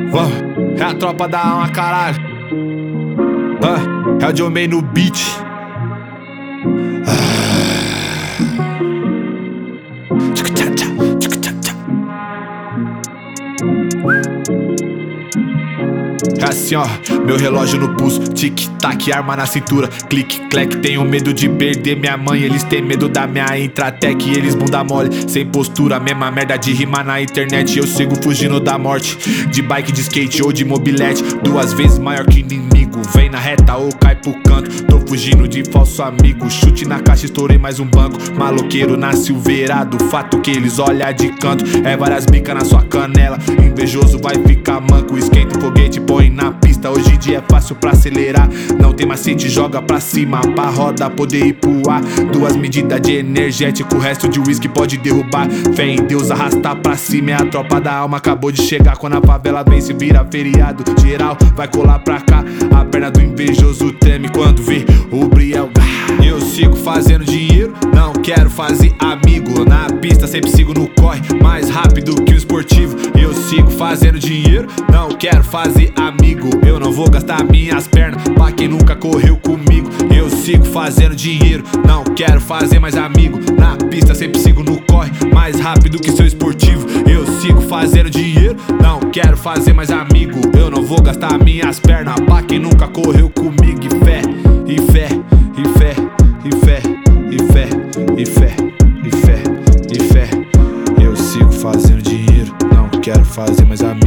É a tropa da alma, caralho. É o John May no beat. Assim ó, meu relógio no pulso, tic-tac, arma na cintura, clique-clack, tenho medo de perder minha mãe. Eles têm medo da minha intratec, eles bunda mole, sem postura, mesma merda de rimar na internet. Eu sigo fugindo da morte, de bike, de skate ou de mobilete, 2 vezes maior que inimigo, vem na reta ou cai pro canto. Tô fugindo de falso amigo, chute na caixa, estourei mais um banco. Maloqueiro na silveirado, fato que eles olham de canto. É várias bicas na sua canela, invejoso vai ficar manco. Esquenta o foguete, põe na pista, hoje em dia é fácil pra acelerar. Não tem macete, joga pra cima, pra roda poder ir pro ar. 2 medidas de energético, o resto de whisky pode derrubar. Fé em Deus, arrastar pra cima, é a tropa da alma, acabou de chegar. Quando a favela vem, se vira feriado, geral vai colar pra cá. A perna do invejoso treme quando vê o Briel. Eu sigo fazendo dinheiro, não quero fazer amigo. Na pista sempre sigo no corre, mais rápido que o esportivo. Eu sigo fazendo dinheiro, não quero fazer amigo. Eu não vou gastar minhas pernas pra quem nunca correu comigo. Eu sigo fazendo dinheiro, não quero fazer mais amigo. Na pista sempre sigo no corre, mais rápido que seu esportivo. Eu sigo fazendo dinheiro, não quero fazer mais amigo. Eu não vou gastar minhas pernas pra quem nunca correu comigo. E fé, e fé, e fé, e fé, e fé, e fé, e fé, e fé. Eu sigo fazendo dinheiro, não quero fazer mais amigos.